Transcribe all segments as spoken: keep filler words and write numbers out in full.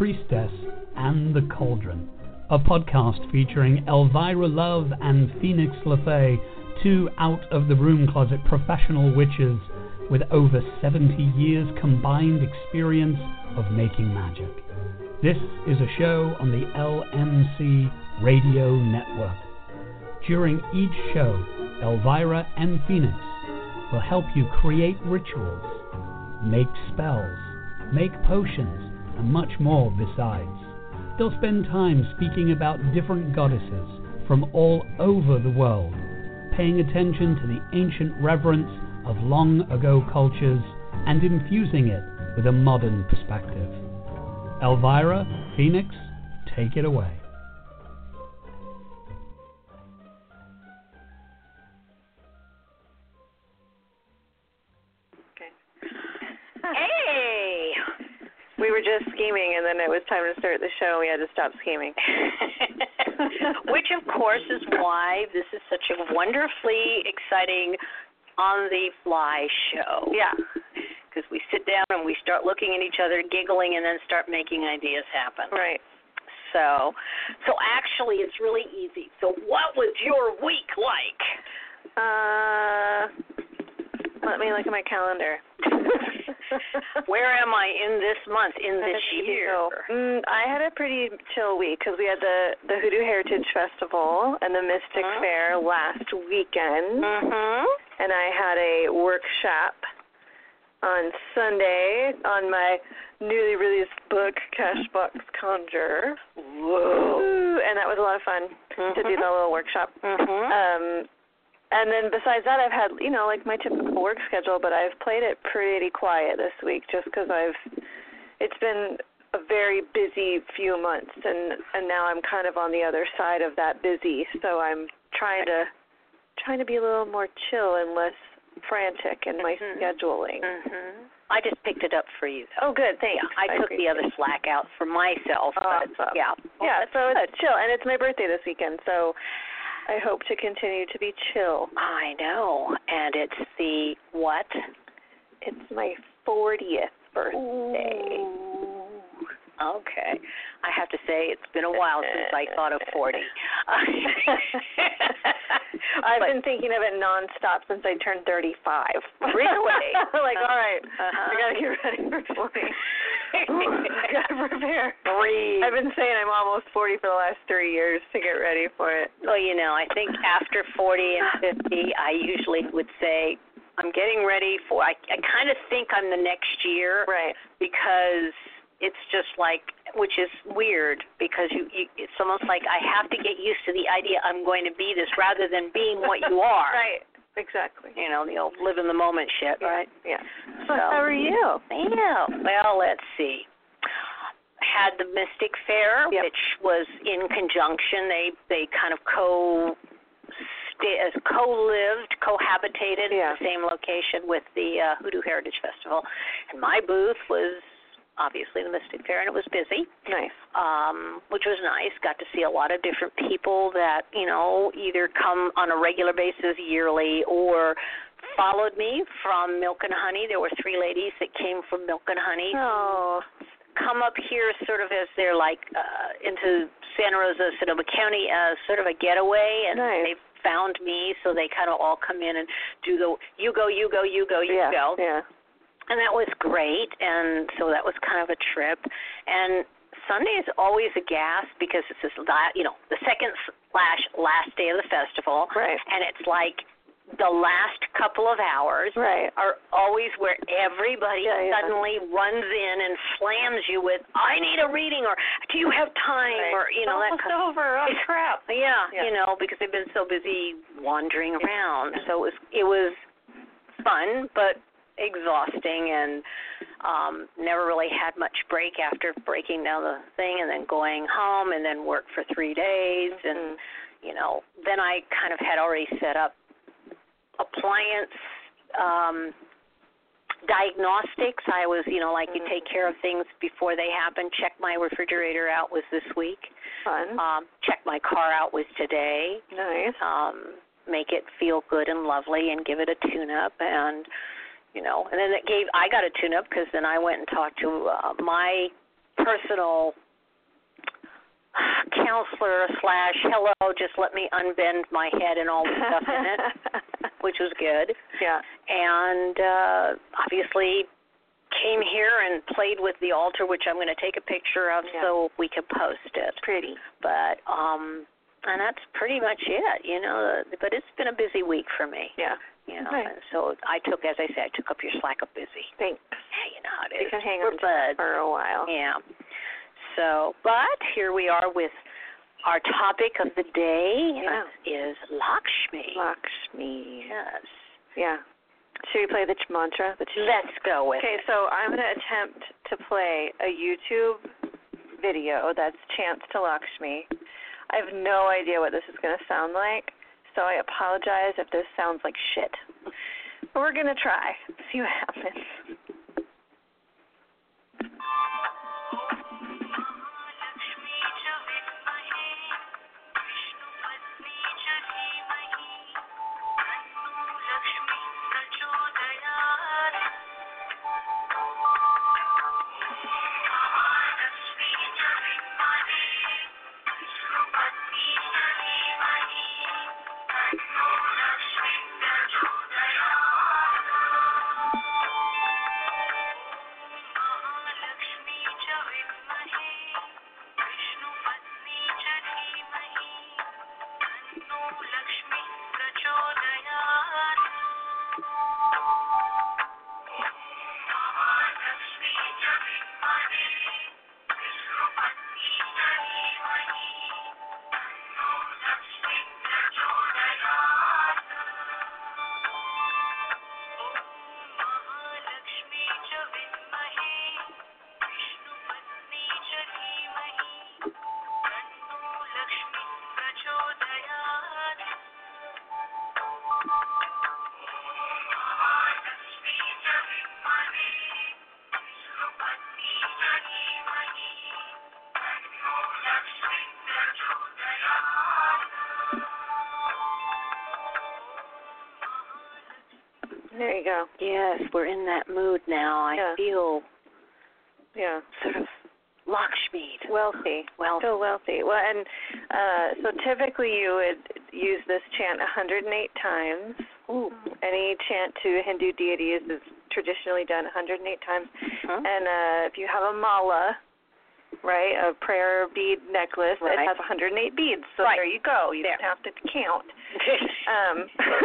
Priestess and the Cauldron, a podcast featuring Elvira Love and Phoenix LeFae, two out-of-the-room closet professional witches with over seventy years combined experience of making magic. This is a show on the L M C Radio Network. During each show, Elvira and Phoenix will help you create rituals, make spells, make potions, and much more besides. They'll spend time speaking about different goddesses from all over the world, paying attention to the ancient reverence of long-ago cultures and infusing it with a modern perspective. Elvira, Phoenix, take it away. Hey! We were just scheming, and then it was time to start the show. We had to stop scheming. Which, of course, is why this is such a wonderfully exciting on-the-fly show. Yeah. Because we sit down and we start looking at each other, giggling, and then start making ideas happen. Right. So, so actually, it's really easy. So what was your week like? Uh, let me look at my calendar. Where am I in this month, in this year? Mm, I had a pretty chill week because we had the, the Hoodoo Heritage Festival and the Mystic uh-huh. Fair last weekend. Mm-hmm. And I had a workshop on Sunday on my newly released book, Cashbox Conjure. Whoa. And that was a lot of fun mm-hmm. to do the little workshop. Mm-hmm. Um, and then besides that, I've had, you know, like my typical work schedule, but I've played it pretty quiet this week just because I've, it's been a very busy few months, and, and now I'm kind of on the other side of that busy, so I'm trying to, trying to be a little more chill and less frantic in my mm-hmm. scheduling. Mm-hmm. I just picked it up for you. Oh, good, thanks. Yeah, I, I took the other slack out for myself. Awesome. But yeah, well, yeah. So good. It's chill, and it's my birthday this weekend, so I hope to continue to be chill. I know, and it's the what? It's my fortieth birthday. Ooh. Okay. I have to say, it's been a while since I thought of forty. I've but, been thinking of it nonstop since I turned thirty-five. Really? Like, all right, uh-huh. I got to get ready for forty. I got to prepare. Breathe. I've been saying I'm almost forty for the last three years to get ready for it. Well, you know, I think after forty and fifty, I usually would say, I'm getting ready for, I, I kind of think I'm the next year. Right. Because it's just like, which is weird, because you, you, it's almost like I have to get used to the idea I'm going to be this rather than being what you are. Right, exactly. You know, the old live in the moment shit, yeah. right? Yeah. So, how are you? Yeah. Well, let's see. Had the Mystic Fair, yep. which was in conjunction. They they kind of co co-lived, cohabitated yeah. in the same location with the uh, Hoodoo Heritage Festival, and my booth was obviously the Mystic Fair, and it was busy. Nice. Um, which was nice. Got to see a lot of different people that, you know, either come on a regular basis yearly or followed me from Milk and Honey. There were three ladies that came from Milk and Honey. Oh. Come up here sort of as they're like uh, into Santa Rosa, Sonoma County as sort of a getaway, and nice. they found me, so they kind of all come in and do the you go, you go, you go, you yeah. go. Yeah. And that was great, and so that was kind of a trip. And Sunday is always a gas because it's this, you know, the second slash last day of the festival. Right. And it's like the last couple of hours right. are always where everybody yeah, yeah. suddenly runs in and slams you with, I need a reading, or do you have time, right. or, you know, it's that kind of over. Oh, crap. Yeah, yeah, you know, because they've been so busy wandering around. So it was, it was fun, but exhausting, and um, never really had much break after breaking down the thing and then going home and then work for three days. And, you know, then I kind of had already set up appliance um, diagnostics. I was, you know, like you take care of things before they happen. Check my refrigerator out was this week. Fun. Um, check my car out was today. Nice. Um, make it feel good and lovely and give it a tune-up, and you know, and then it gave, I got a tune-up because then I went and talked to uh, my personal counselor slash hello, just let me unbend my head and all the stuff in it, which was good. Yeah. And uh, obviously came here and played with the altar, which I'm going to take a picture of yeah. so we can post it. Pretty. But, um, and that's pretty much it, you know. But it's been a busy week for me. Yeah. You know, okay. and so I took, as I said, I took up your slack of busy. Thanks. Yeah, you know how it is. You can hang We're on buds. for a while. Yeah. So, but here we are with our topic of the day yeah. is Lakshmi. Lakshmi. Yes. Yeah. Should we play the ch- mantra? The ch- Let's go with okay, it. so I'm going to attempt to play a YouTube video that's Chants to Lakshmi. I have no idea what this is going to sound like, so I apologize if this sounds like shit. But we're going to try. See what happens. There you go. Yes, we're in that mood now. I yeah. feel yeah. sort of Lakshmi. Wealthy. Wealthy. So wealthy. Well, and uh, so typically you would use this chant one hundred eight times. Ooh. Any chant to Hindu deities is traditionally done one hundred eight times. Huh? And uh, if you have a mala, right, a prayer bead necklace, right. it has one hundred eight beads. So right. there you go. You there. don't have to count. um,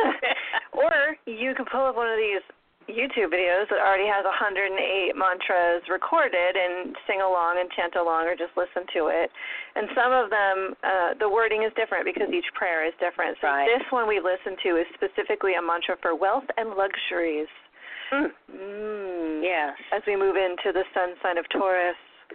or you can pull up one of these YouTube videos that already has one hundred eight mantras recorded and sing along and chant along or just listen to it. And some of them, uh, the wording is different because each prayer is different. So right. this one we listen to is specifically a mantra for wealth and luxuries. Mm. Mm. Yes. As we move into the sun sign of Taurus,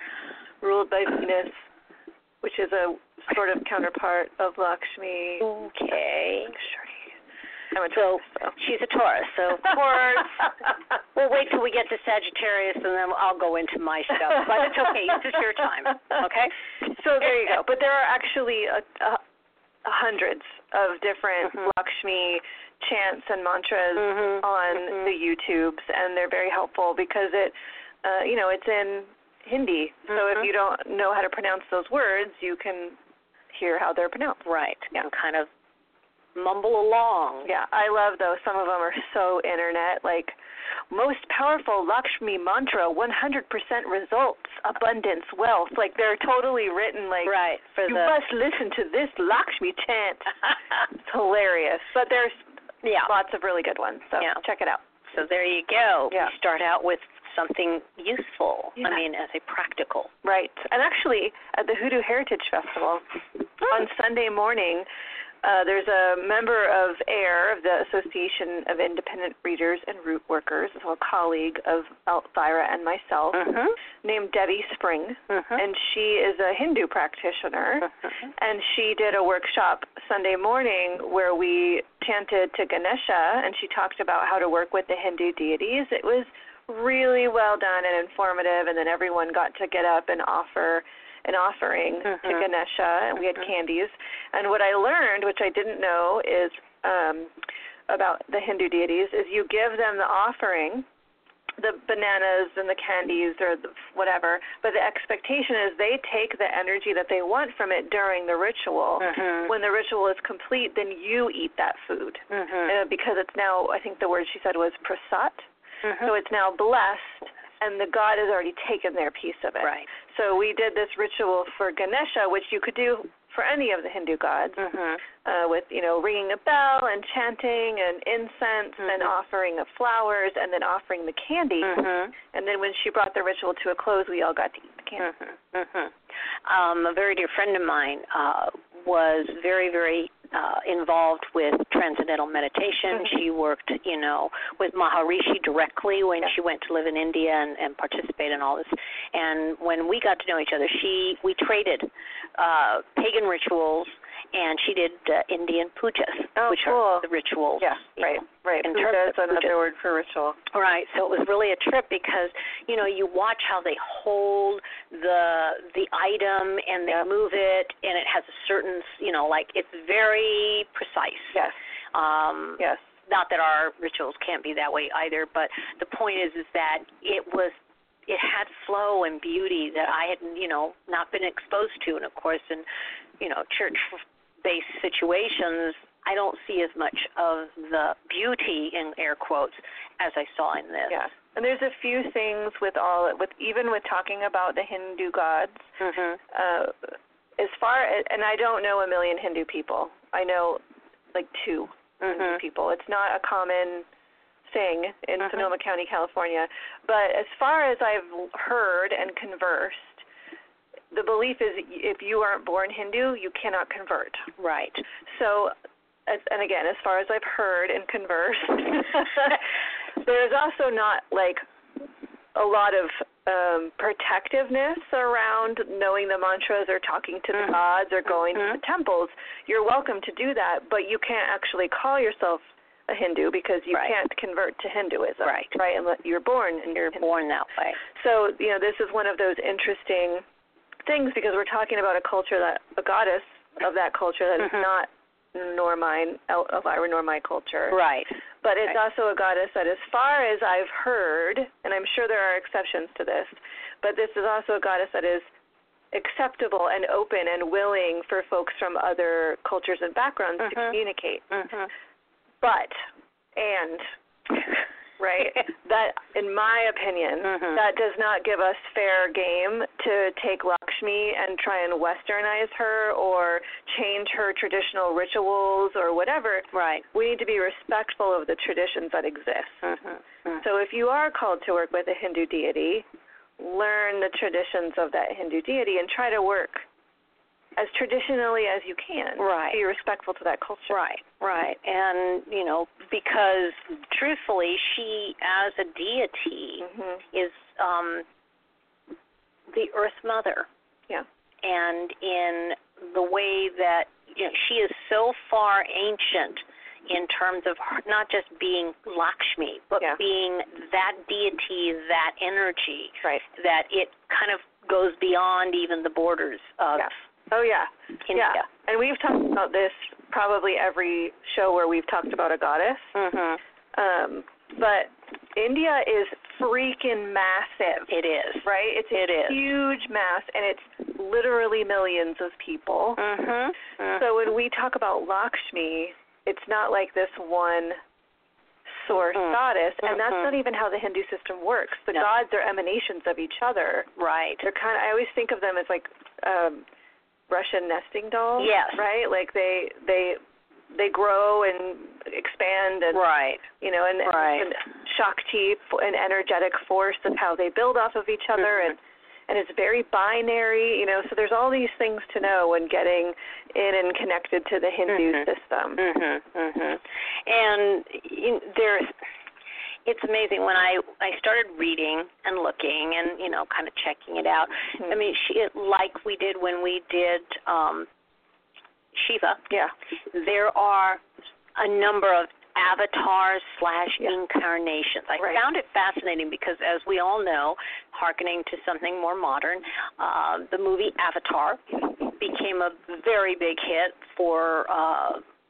ruled by Venus, which is a sort of counterpart of Lakshmi. Okay. I'm a so, Taurus, so she's a Taurus, so of course we'll wait till we get to Sagittarius and then I'll go into my stuff. But it's okay. This is your time. Okay? So there you go. But there are actually uh, uh, hundreds of different mm-hmm. Lakshmi chants and mantras mm-hmm. on mm-hmm. the YouTubes, and they're very helpful because it, uh, you know, it's in Hindi. So mm-hmm. if you don't know how to pronounce those words, you can hear how they're pronounced. Right. Yeah. And kind of mumble along. Yeah, I love those. Some of them are so internet, like most powerful Lakshmi mantra, one hundred percent results, abundance, wealth. Like they're totally written like, right, for you the... must listen to this Lakshmi chant. It's hilarious. But there's yeah. lots of really good ones, so yeah. check it out. So there you go. Yeah. You start out with something useful. Yeah. I mean, as a practical. Right. And actually, at the Hoodoo Heritage Festival, oh. on Sunday morning, Uh, there's a member of AIR, of the Association of Independent Readers and Root Workers, a colleague of Elvira and myself, mm-hmm. named Debbie Spring, mm-hmm. and she is a Hindu practitioner, mm-hmm. and she did a workshop Sunday morning where we chanted to Ganesha, and she talked about how to work with the Hindu deities. It was really well done and informative, and then everyone got to get up and offer an offering mm-hmm. to Ganesha, and we had mm-hmm. candies. And what I learned, which I didn't know, is um, about the Hindu deities, is you give them the offering, the bananas and the candies or the whatever, but the expectation is they take the energy that they want from it during the ritual. Mhm. When the ritual is complete, then you eat that food. Mhm. Uh, because it's now, I think the word she said was prasad, Mhm. so it's now blessed, and the god has already taken their piece of it. Right. So we did this ritual for Ganesha, which you could do for any of the Hindu gods, Mhm. uh, with, you know, ringing a bell and chanting and incense Mhm. and offering of flowers and then offering the candy. Mhm. And then when she brought the ritual to a close, we all got to eat the candy. Mhm. Mhm. Um, a very dear friend of mine uh, was very, very uh, involved with transcendental meditation. Mhm. She worked, you know, with Maharishi directly when Yeah. she went to live in India and, and participate in all this. And when we got to know each other, she we traded uh, pagan rituals, and she did uh, Indian pujas, Oh, which cool. are the rituals. Yeah, you right, know. right. in Puja terms is of another puja. word for ritual. Right, so it was really a trip because, you know, you watch how they hold the the item and they Yep. move it, and it has a certain, you know, like it's very precise. Yes, Um, yes. Not that our rituals can't be that way either, but the point is, is that it was, it had flow and beauty that I had, you know, not been exposed to, and of course, in, you know, church-based situations, I don't see as much of the beauty, in air quotes, as I saw in this. Yeah. And there's a few things with all, with even with talking about the Hindu gods, Mhm. uh, as far as, and I don't know a million Hindu people. I know like two Hindu Mhm. people. It's not a common thing in Mhm. Sonoma County, California. But as far as I've heard and conversed, the belief is if you aren't born Hindu, you cannot convert. Right. So, as, and again, as far as I've heard and conversed, there's also not like a lot of um, protectiveness around knowing the mantras or talking to the Mhm. gods or going Mhm. to the temples. You're welcome to do that, but you can't actually call yourself a Hindu because you Right. can't convert to Hinduism. Right. Right, unless you're born and You're born that way. So, you know, this is one of those interesting things because we're talking about a culture that, a goddess of that culture that Mhm. is not nor mine, El- Elvira, nor my culture. Right. But it's Right. also a goddess that, as far as I've heard, and I'm sure there are exceptions to this, but this is also a goddess that is acceptable and open and willing for folks from other cultures and backgrounds to Mhm. communicate. Mhm. But, and, right, that, in my opinion, Mhm. that does not give us fair game to take Lakshmi and try and westernize her or change her traditional rituals or whatever. Right. We need to be respectful of the traditions that exist. Mhm. Mhm. So if you are called to work with a Hindu deity, learn the traditions of that Hindu deity and try to work as traditionally as you can. Right. Be respectful to that culture. Right, right. And, you know, because truthfully, she as a deity hmm is um, the Earth Mother. Yeah. And in the way that, you know, she is so far ancient in terms of her, not just being Lakshmi, but Yeah. being that deity, that energy, Right. that it kind of goes beyond even the borders of Yeah. Oh, yeah. India. Yeah. And we've talked about this probably every show where we've talked about a goddess. Mhm. Um, but India is freaking massive. It is. Right? It's a It is. huge mass, and it's literally millions of people. Mhm. So when we talk about Lakshmi, it's not like this one source Mm-mm. goddess, and that's Mm-mm. not even how the Hindu system works. The No. gods are emanations of each other. Right. They're kind of, I always think of them as like um, Russian nesting dolls. Yes. Right? Like they they they grow and expand and Right. you know, and, Right. and Shakti, an energetic force of how they build off of each other, Mhm. and and it's very binary, you know. So there's all these things to know when getting in and connected to the Hindu Mhm. system. Mhm. Mhm. And you, there's, it's amazing when I I started reading and looking and you know kind of checking it out. Mhm. I mean, she, like we did when we did um, Shiva. Yeah. There are a number of avatars slash Yeah. incarnations. I Right. found it fascinating because, as we all know, hearkening to something more modern, uh, the movie Avatar became a very big hit for uh,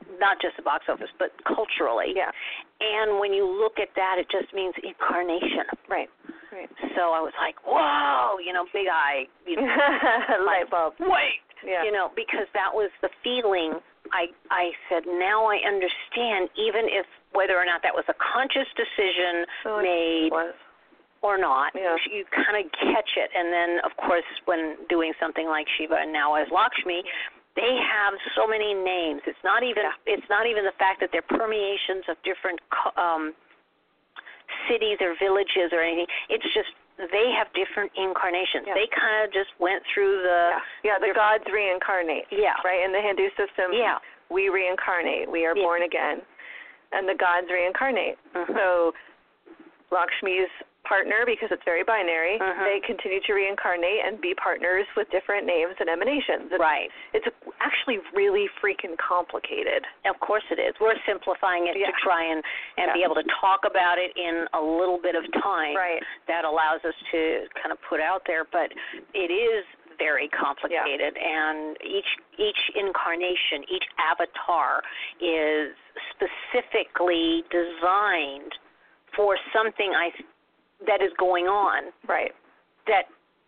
not just the box office, but culturally. Yeah. And when you look at that, it just means incarnation. Right. Right. So I was like, whoa, you know, big eye, you know, light bulb. Wait, yeah. you know, because that was the feeling. I I said, now I understand, even if whether or not that was a conscious decision so made was. or not, yeah. you kind of catch it. And then, of course, when doing something like Shiva and now as Lakshmi, they have so many names. It's not even yeah. it's not even the fact that they're permeations of different um, cities or villages or anything. It's just they have different incarnations. Yeah. They kind of just went through the yeah, yeah the gods reincarnate. Yeah, right. In the Hindu system, yeah, we reincarnate. We are yeah. born again, and the gods reincarnate. Mm-hmm. So Lakshmi's partner, because it's very binary, mm-hmm. they continue to reincarnate and be partners with different names and emanations. It's, right. It's actually really freaking complicated. Of course it is. We're simplifying it yeah. to try and, and yeah. be able to talk about it in a little bit of time. Right. That allows us to kind of put out there. But it is very complicated, yeah. and each each incarnation, each avatar is specifically designed for something I that is going on, right? That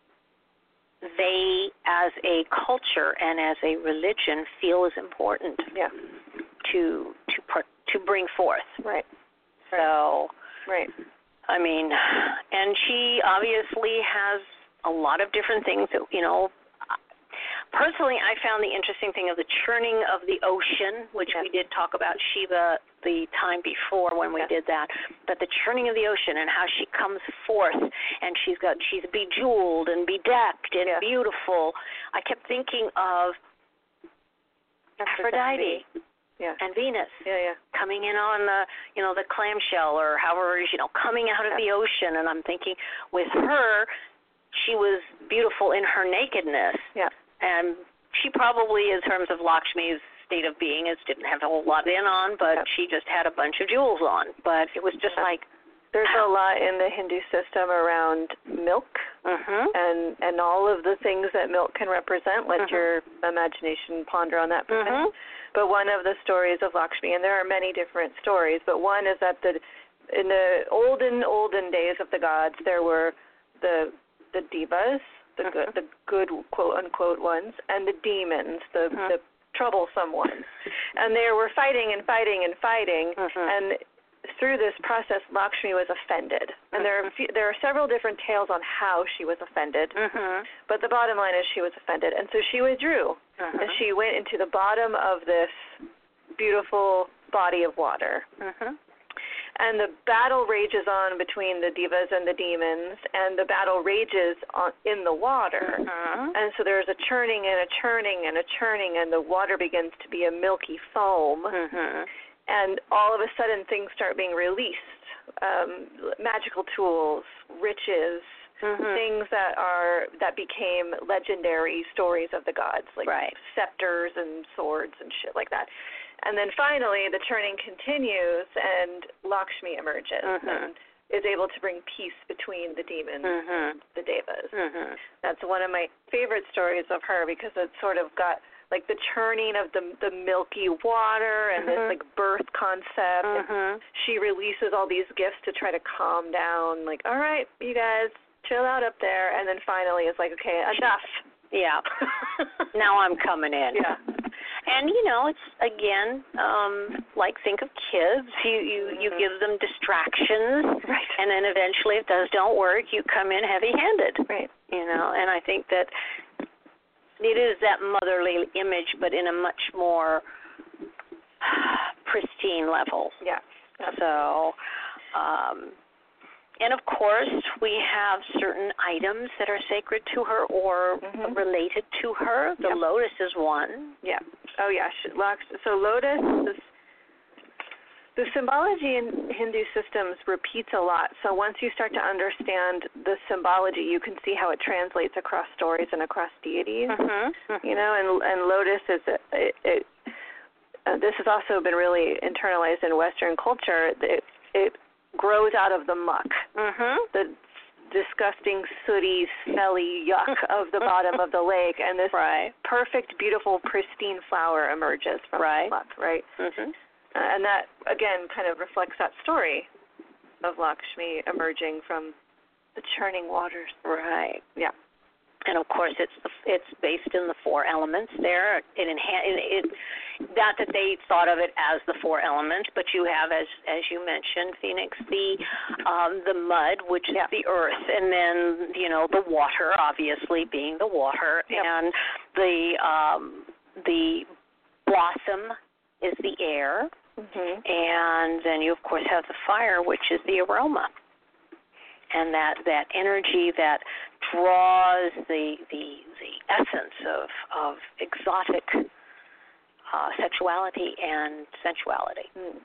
they, as a culture and as a religion, feel is important. Yeah. To to part, to bring forth. Right. So. Right. I mean, and she obviously has a lot of different things that, you know. Personally, I found the interesting thing of the churning of the ocean, which yes. we did talk about Shiva the time before when we yes. did that, but the churning of the ocean and how she comes forth, and she's got she's bejeweled and bedecked and yes. beautiful. I kept thinking of Aphrodite yeah. and Venus yeah, yeah. coming in on the, you know, the clamshell or however, you know, coming out of yes. the ocean, and I'm thinking with her, she was beautiful in her nakedness. Yeah. And she probably, in terms of Lakshmi's state of being, is didn't have a whole lot in on, but yep. she just had a bunch of jewels on. But it was just like... There's a lot in the Hindu system around milk mm-hmm. and, and all of the things that milk can represent. Let mm-hmm. your imagination ponder on that for a minute. Mm-hmm. But one of the stories of Lakshmi, and there are many different stories, but one is that the in the olden, olden days of the gods, there were the the devas, the mm-hmm. good, the good quote unquote ones, and the demons, the mm-hmm. the troublesome ones, and they were fighting and fighting and fighting, mm-hmm. and through this process, Lakshmi was offended, and mm-hmm. there are few, there are several different tales on how she was offended, mm-hmm. but the bottom line is she was offended, and so she withdrew, mm-hmm. and she went into the bottom of this beautiful body of water. Mm-hmm. And the battle rages on between the devas and the demons, and the battle rages on, in the water. Mm-hmm. And so there's a churning and a churning and a churning, and the water begins to be a milky foam. Mm-hmm. And all of a sudden things start being released, um, magical tools, riches, mm-hmm. things that are that became legendary stories of the gods, like right. scepters and swords and shit like that. And then finally, the churning continues, and Lakshmi emerges mm-hmm. and is able to bring peace between the demons mm-hmm. and the devas. Mm-hmm. That's one of my favorite stories of her, because it's sort of got like the churning of the the milky water and mm-hmm. this like birth concept. Mm-hmm. She releases all these gifts to try to calm down, like, all right, you guys, chill out up there. And then finally it's like, okay, enough. Yeah. Now I'm coming in. Yeah. And, you know, it's, again, um, like think of kids. You, you, mm-hmm. you give them distractions. Right. And then eventually, if those don't work, you come in heavy-handed. Right. You know, and I think that it is that motherly image, but in a much more pristine level. Yeah. So, um, and of course, we have certain items that are sacred to her or mm-hmm. related to her. The yep. lotus is one. Yeah. Oh, yeah. So lotus, is, the symbology in Hindu systems repeats a lot. So once you start to understand the symbology, you can see how it translates across stories and across deities. Mm-hmm. You know, and and lotus is a, it. it uh, this has also been really internalized in Western culture. It it grows out of the muck. Mm-hmm. The disgusting, sooty, smelly yuck of the bottom of the lake, and this right. perfect, beautiful, pristine flower emerges from right. the muck, right? Mm-hmm. Uh, and that, again, kind of reflects that story of Lakshmi emerging from the churning waters. Right. Yeah. And of course, it's it's based in the four elements. There, it, enha- it, it not that they thought of it as the four elements, but you have, as as you mentioned, Phoenix, the um, the mud, which is yeah. the earth, and then you know the water, obviously being the water, yep. and the um, the blossom is the air, mm-hmm. and then you of course have the fire, which is the aroma. And that, that energy that draws the the, the essence of of exotic uh, sexuality and sensuality. Mm.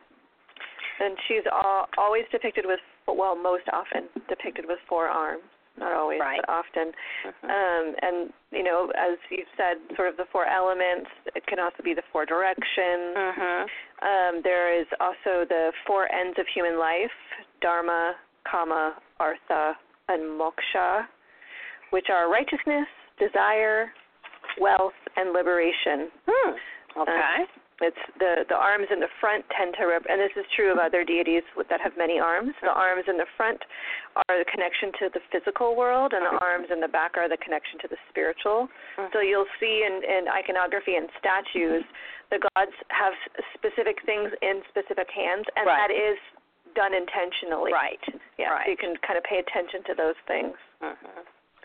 And she's all, always depicted with, well, most often depicted with four arms. Not always, right. but often. Mm-hmm. Um, and, you know, as you've said, sort of the four elements. It can also be the four directions. Mm-hmm. Um, there is also the four ends of human life, Dharma, Kama, Artha, and Moksha, which are righteousness, desire, wealth, and liberation. Hmm. Okay. Uh, it's the, the arms in the front tend to, rep- and this is true of other deities that have many arms. The arms in the front are the connection to the physical world, and the arms in the back are the connection to the spiritual. Mm-hmm. So you'll see in, in iconography and statues, the gods have specific things in specific hands, and right. that is done intentionally. Right. Yeah. Right. So you can kind of pay attention to those things. Mm-hmm.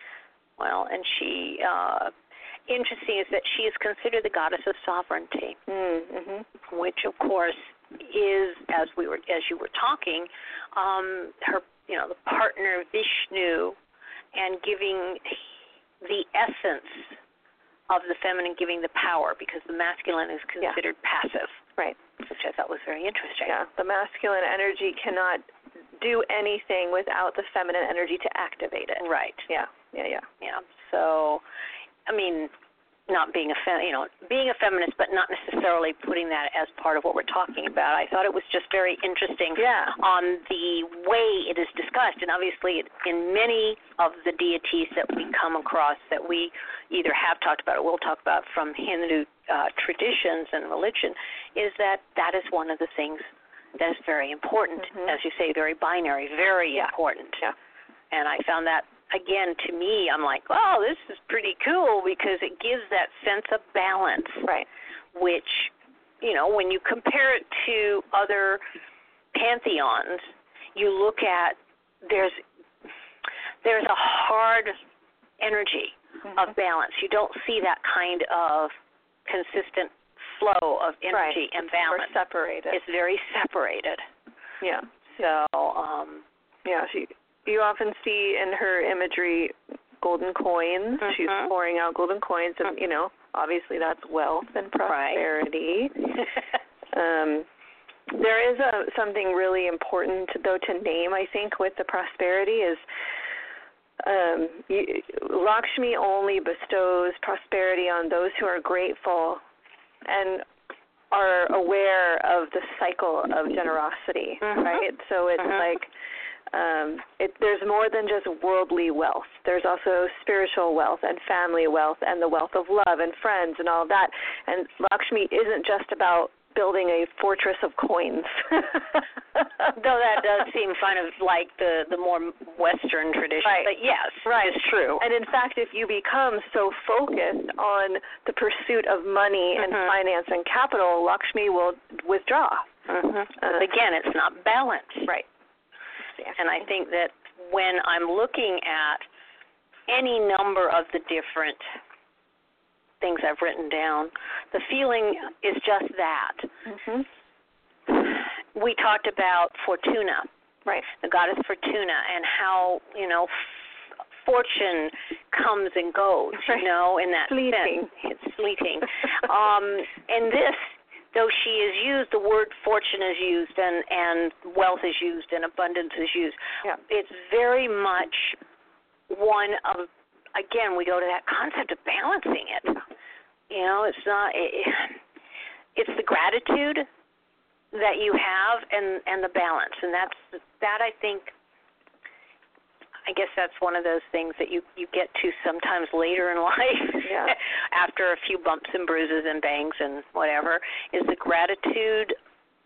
Well, and she, uh, interesting is that she is considered the goddess of sovereignty, mm-hmm. which of course is, as we were, as you were talking, um, her, you know, the partner Vishnu, and giving the essence of the feminine, giving the power, because the masculine is considered yeah. passive. Right. Which I thought was very interesting. Yeah, the masculine energy cannot do anything without the feminine energy to activate it. Right. Yeah, yeah, yeah. Yeah. So, I mean, not being a fem- you know, being a feminist, but not necessarily putting that as part of what we're talking about. I thought it was just very interesting yeah. on the way it is discussed, and obviously in many of the deities that we come across that we either have talked about or will talk about from Hindu uh, traditions and religion, is that that is one of the things that is very important, mm-hmm. as you say, very binary, very yeah. important. Yeah. And I found that, again, to me, I'm like, oh, this is pretty cool because it gives that sense of balance. Right. Which, you know, when you compare it to other pantheons, you look at, there's there's a hard energy mm-hmm. of balance. You don't see that kind of consistent flow of energy right. and balance. It's separated. It's very separated. Yeah. So, um, yeah, she... You often see in her imagery golden coins. Mm-hmm. She's pouring out golden coins, and, you know, obviously that's wealth and prosperity. Right. um, there is a, something really important, though, to name, I think, with the prosperity is um, you, Lakshmi only bestows prosperity on those who are grateful and are aware of the cycle of generosity, mm-hmm. right? So it's mm-hmm. like... Um, it, there's more than just worldly wealth. There's also spiritual wealth and family wealth and the wealth of love and friends and all of that. And Lakshmi isn't just about building a fortress of coins. Though that does seem kind of like the, the more Western tradition. Right. But yes, right. it's true. And in fact, if you become so focused on the pursuit of money mm-hmm. and finance and capital, Lakshmi will withdraw. Mm-hmm. Uh, Again, it's not balanced. Right. And I think that when I'm looking at any number of the different things I've written down, the feeling is just that. Mm-hmm. We talked about Fortuna, right? The goddess Fortuna, and how, you know, f- fortune comes and goes, right. you know, in that fleeting. sense. It's fleeting. um, and this, though she is used, the word fortune is used, and, and wealth is used, and abundance is used. Yeah. It's very much one of, again, we go to that concept of balancing it. You know, it's not, it, it's the gratitude that you have and, and the balance. And that's, that I think, I guess that's one of those things that you, you get to sometimes later in life, yeah. after a few bumps and bruises and bangs and whatever, is the gratitude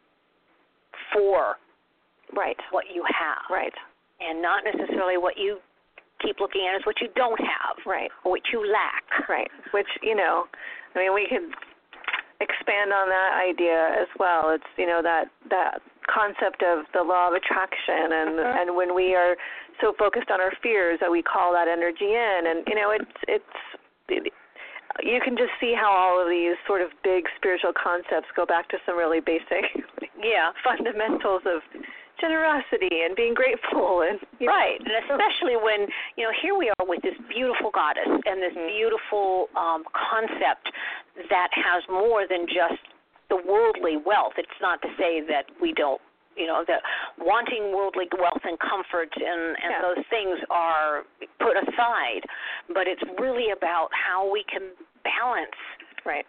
for right. what you have. Right. And not necessarily what you keep looking at as what you don't have. Right. Or what you lack. Right. Which, you know, I mean, we could expand on that idea as well. It's, you know, that, that concept of the law of attraction, and mm-hmm. and when we are so focused on our fears that we call that energy in, and you know it's it's it, you can just see how all of these sort of big spiritual concepts go back to some really basic yeah fundamentals of generosity and being grateful, and you right know. And especially when, you know, here we are with this beautiful goddess and this mm-hmm. beautiful um concept that has more than just the worldly wealth. It's not to say that we don't, you know, that wanting worldly wealth and comfort and, and yeah. those things are put aside, but it's really about how we can balance right.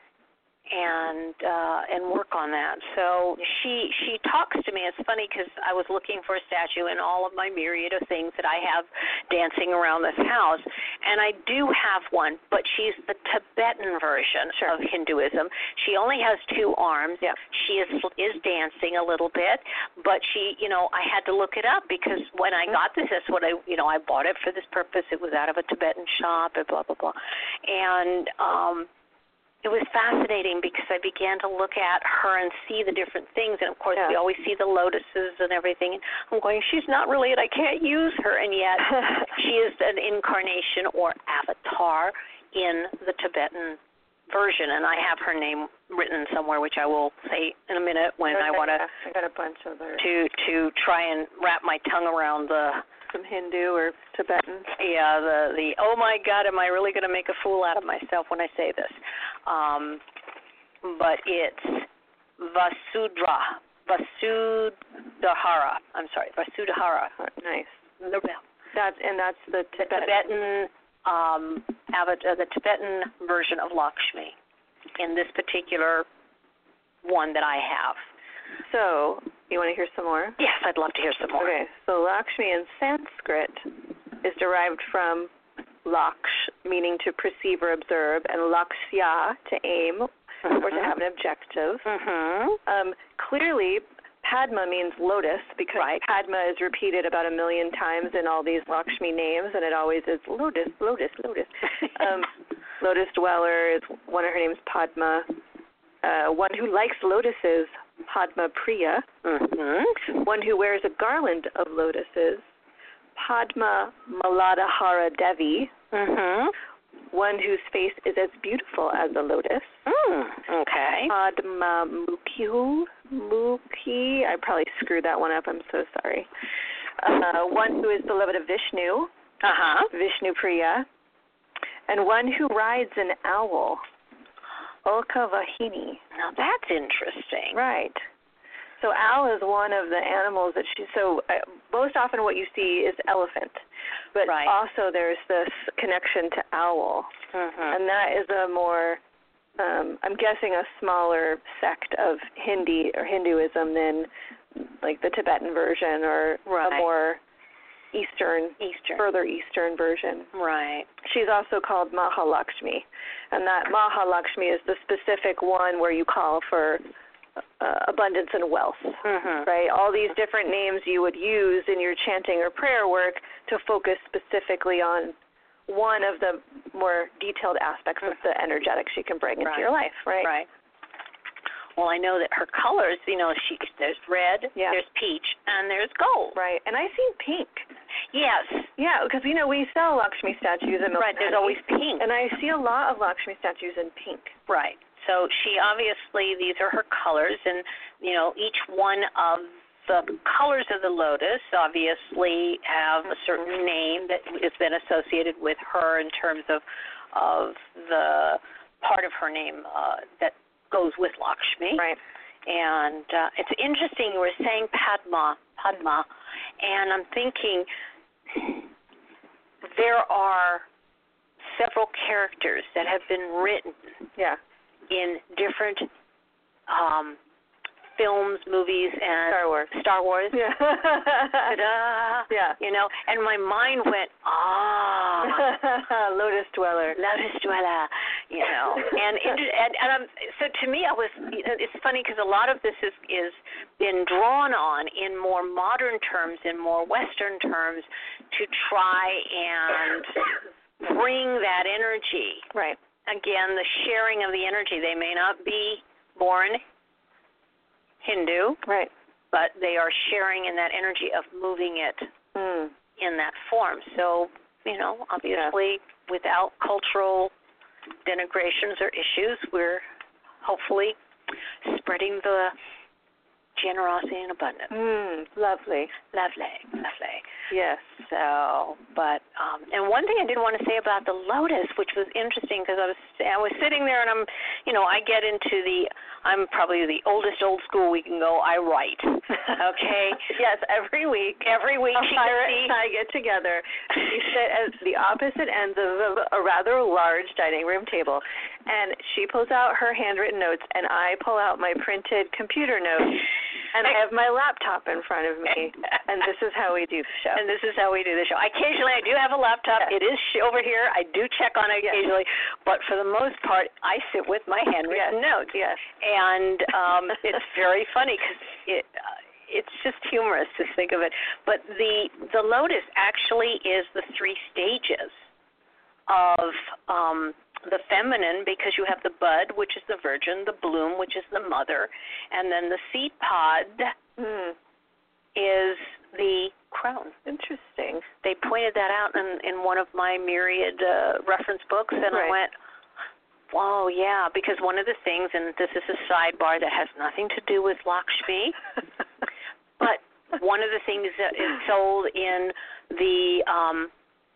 and uh, and work on that. So she she talks to me. It's funny because I was looking for a statue in all of my myriad of things that I have dancing around this house, and I do have one, but she's the Tibetan version sure. of Hinduism. She only has two arms. Yeah. She is is dancing a little bit, but she, you know, I had to look it up because when I got this, that's what I, you know, I bought it for this purpose. It was out of a Tibetan shop and blah blah blah, and um. It was fascinating because I began to look at her and see the different things. And, of course, yeah. we always see the lotuses and everything. And I'm going, she's not really it. I can't use her. And yet she is an incarnation or avatar in the Tibetan version. And I have her name written somewhere, which I will say in a minute when okay, I want to I got a bunch of other to to try and wrap my tongue around the some Hindu or Tibetan. Yeah, the, the oh my God, am I really going to make a fool out of myself when I say this? Um, but it's Vasudra, Vasudhara. I'm sorry, Vasudhara. Oh, nice. The, that's and that's the Tibetan. The Tibetan, um, avatar, the Tibetan version of Lakshmi in this particular one that I have. So, you want to hear some more? Yes, I'd love to hear some more. Okay, so Lakshmi in Sanskrit is derived from Laksh, meaning to perceive or observe, and Lakshya, to aim mm-hmm. or to have an objective. Mm-hmm. Um, clearly, Padma means lotus because right. Padma is repeated about a million times in all these Lakshmi names, and it always is lotus, lotus, lotus. um, lotus dweller is one of her names, Padma. Uh, one who likes lotuses, Padma Priya. Mm-hmm. One who wears a garland of lotuses, Padma Maladhara Devi. Mm-hmm. One whose face is as beautiful as a lotus. Mm, okay. Padma Mukhi. Mukhi. I probably screwed that one up. I'm so sorry. Uh, one who is beloved of Vishnu. Uh-huh. Vishnu Priya. And one who rides an owl. Ulka Vahini. Now that's interesting. Right. So owl is one of the animals that she, so uh, most often what you see is elephant, but right. also there's this connection to owl, mm-hmm. and that is a more, um, I'm guessing a smaller sect of Hindi or Hinduism than like the Tibetan version or right. a more Eastern, Eastern, further Eastern version. Right. She's also called Mahalakshmi, and that Mahalakshmi is the specific one where you call for uh, abundance and wealth, mm-hmm. right? All these different names you would use in your chanting or prayer work to focus specifically on one of the more detailed aspects mm-hmm. of the energetics she can bring into right. your life, right? Right. Well, I know that her colors, you know, she there's red, yeah. there's peach, and there's gold. Right, and I've seen pink. Yes. Yeah, because, you know, we sell Lakshmi statues in Milton. Right, there's always pink. And I see a lot of Lakshmi statues in pink. Right. So she obviously, these are her colors, and, you know, each one of the colors of the lotus obviously have a certain name that has been associated with her in terms of of the part of her name uh, that goes with Lakshmi. Right. And uh, it's interesting, you were saying Padma, Padma, and I'm thinking there are several characters that have been written yeah. in different um, films, movies, and Star Wars. Star Wars. Yeah. Ta-da! Yeah. You know, and my mind went, ah, Lotus Dweller. Lotus Dweller. You know, and and and, and um, so to me, I was. You know, it's funny because a lot of this is is been drawn on in more modern terms, in more Western terms, to try and bring that energy. Right. Again, the sharing of the energy. They may not be born Hindu, right, but they are sharing in that energy of moving it mm. in that form. So, you know, obviously, yeah. without cultural denigrations or issues, we're hopefully spreading the generosity and abundance. Mm, lovely. Lovely, lovely. Yes. So, but, um, and one thing I did want to say about the lotus, which was interesting because I was, I was sitting there and I'm, you know, I get into the, I'm probably the oldest old school we can go, I write. Okay? Yes, every week. Every week. Elvira and I get together. We sit at the opposite ends of a rather large dining room table, and she pulls out her handwritten notes, and I pull out my printed computer notes. And I have my laptop in front of me, and this is how we do the show. And this is how we do the show. Occasionally, I do have a laptop. Yes. It is over here. I do check on it occasionally, yes. But for the most part, I sit with my handwritten yes. notes. Yes. And um, it's very funny because it, uh, it's just humorous to think of it. But the the lotus actually is the three stages of um, the feminine, because you have the bud, which is the virgin, the bloom, which is the mother, and then the seed pod mm. is the crown. Interesting. They pointed that out in, in one of my myriad uh, reference books, and right. I went, whoa, yeah, because one of the things, and this is a sidebar that has nothing to do with Lakshmi, but one of the things that is sold in the um,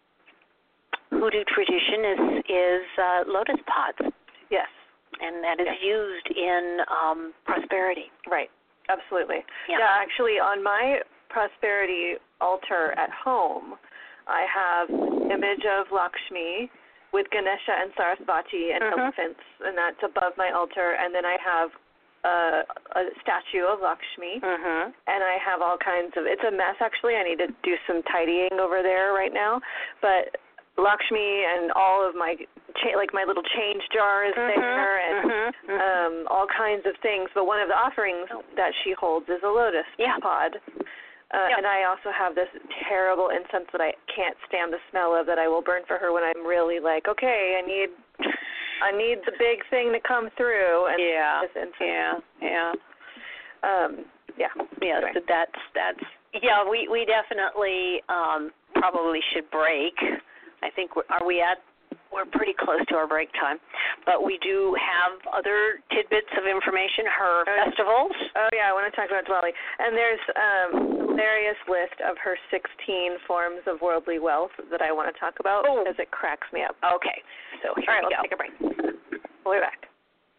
Hoodoo tradition is is uh, lotus pods. Yes. And that is yes. used in um, prosperity. Right. Absolutely. Yeah. yeah, actually on my prosperity altar at home, I have an image of Lakshmi with Ganesha and Sarasvati and mm-hmm. elephants, and that's above my altar. And then I have a, a statue of Lakshmi, mm-hmm. and I have all kinds of, it's a mess actually. I need to do some tidying over there right now. But Lakshmi and all of my, cha- like my little change jar is mm-hmm, there, and mm-hmm, mm-hmm. um, all kinds of things. But one of the offerings that she holds is a lotus yeah. pod. Uh, yep. And I also have this terrible incense that I can't stand the smell of that I will burn for her when I'm really like, okay, I need, I need the big thing to come through. And yeah, this incense. yeah, yeah. Um, yeah. Yeah, anyway. so that's that's yeah. We we definitely um, probably should break. I think we're, are we at? We're pretty close to our break time, but we do have other tidbits of information. Her oh, festivals. Oh yeah, I want to talk about Diwali. And there's um, a hilarious list of her sixteen forms of worldly wealth that I want to talk about oh. because it cracks me up. Okay, so here All right, we let's go. take a break. We'll be back.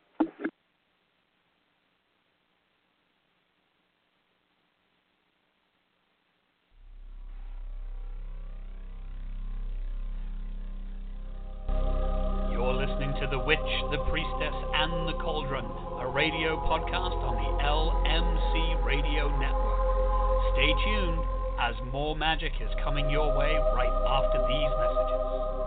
To The Witch, The Priestess, and The Cauldron, a radio podcast on the L M C Radio Network. Stay tuned, as more magic is coming your way right after these messages.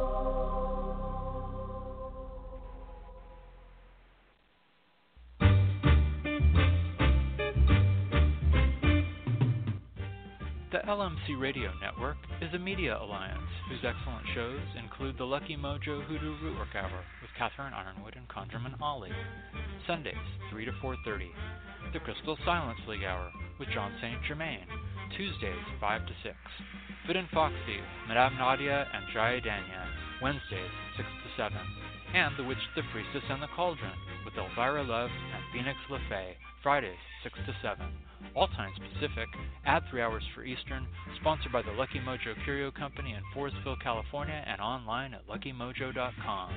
The L M C Radio Network is a media alliance whose excellent shows include the Lucky Mojo Hoodoo Rootwork Hour with Catherine Ironwood and Conjurman Ollie, Sundays three to four thirty, the Crystal Silence League Hour with John Saint Germain, Tuesdays five to six, Fit and Foxy, Madame Nadia and Jaya Danyan, Wednesdays six to seven, and The Witch, the Priestess, and the Cauldron with Elvira Love and Phoenix LaFaye, Fridays six to seven. All times Pacific, add three hours for Eastern, sponsored by the Lucky Mojo Curio Company in Forestville, California, and online at lucky mojo dot com.